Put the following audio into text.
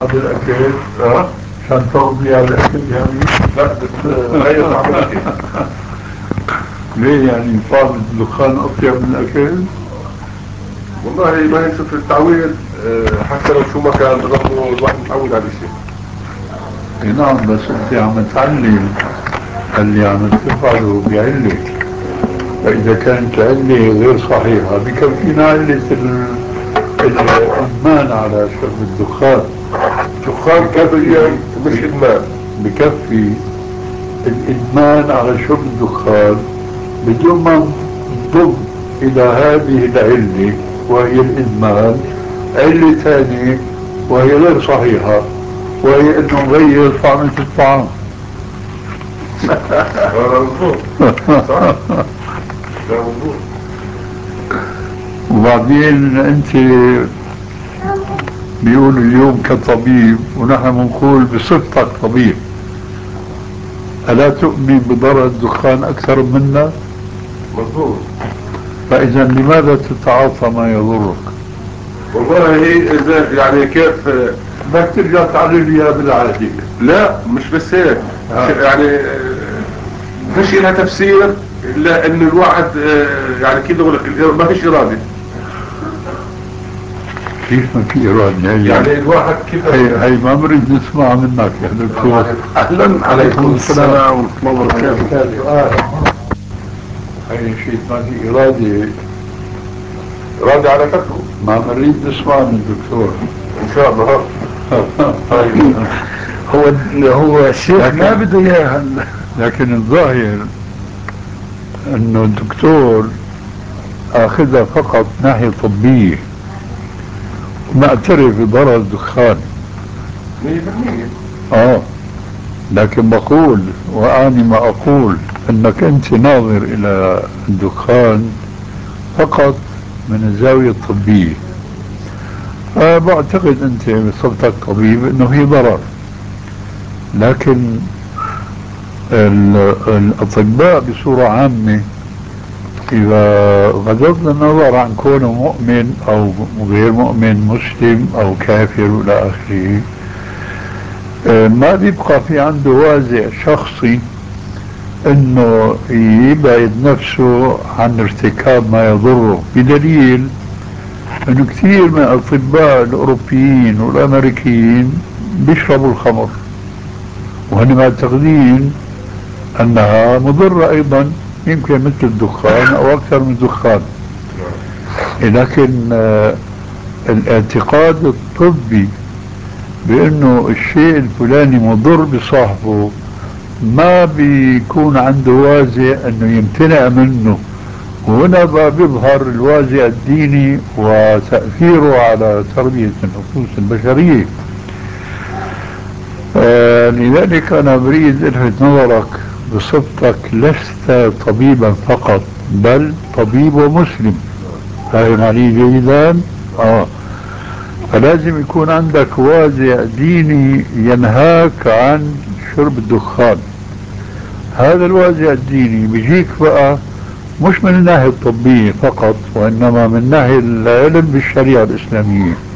هذا الأكل عشان تغذي على الأكل يعني. لا بس غير عملتي. ليه يعني طعم الدخان أطيب من الأكل؟ والله ما هي شوف التعويد، حتى لو شو ما كان برضه الواحد متعود على الشيء. إيه نعم، بس أنت عم تعلم اللي عم تفعله بعلة، فإذا كانت العلة غير صحيحة بكفينا علة الإدمان على شرب الدخان. دخان كافيين مش إدمان. بكفي الإدمان على شرب الدخان بدون ما نضم إلى هذه العلة وهي الإدمان علة ثانية وهي غير صحيحة، وهي أنه نغير طعمة الطعام. مظبوط. صح. لا مظبوط. وبعدين أنت بيقول اليوم كطبيب ونحن بنقول بصفتك طبيب، ألا تؤمن بضرر الدخان أكثر منا؟ مظبوط. فإذا لماذا تتعاطى ما يضرك؟ والله إذا يعني كيف بدك ترجع تعلل لي إياها بالعادي. لا مش بس هيك. يعني فيش لها تفسير إلا إن الواحد يعني كده يقول لك ما فيش إرادة. كيف ما في إرادة؟ يعني الواحد كيف هي ما بريد نسمع منك يا دكتور. أهلا عليكم السلام ورحمة الله وبركاته. هي شيء ما في إرادة، إرادة على فكره. ما بريد نسمع من الدكتور. إن شاء الله. طيب. هو الشيخ ما بده اياها. لكن الظاهر انه الدكتور اخذها فقط ناحية طبية ومعترف بضرر الدخان. 100%. لكن بقول وأعني ما أقول أنك أنت ناظر إلى الدخان فقط من الزاوية الطبية. بعتقد أنت بصفتك طبيب أنه هي ضرر، لكن الأطباء بصورة عامة إذا غضضنا النظر عن كونه مؤمن أو غير مؤمن، مسلم أو كافر إلى آخره، ما بيبقى في عنده وازع شخصي انه يبعد نفسه عن ارتكاب ما يضره، بدليل انه كثير من الاطباء الاوروبيين والامريكيين بيشربوا الخمر وهن معتقدين انها مضرة ايضا، يمكن مثل الدخان او اكثر من الدخان. لكن الاعتقاد الطبي بانه الشيء الفلاني مضر بصاحبه ما بيكون عنده وازع انه يمتنع منه. وهنا بقى بيظهر الوازع الديني وتأثيره على تربية النفوس البشرية. لذلك أنا أريد ألفت نظرك بصفتك لست طبيبا فقط بل طبيب ومسلم، فاهم علي جيدا؟ فلازم يكون عندك وازع ديني ينهاك عن شرب الدخان. هذا الوازع الديني بيجيك بقى مش من الناحية الطبية فقط، وإنما من ناحية العلم بالشريعة الإسلامية.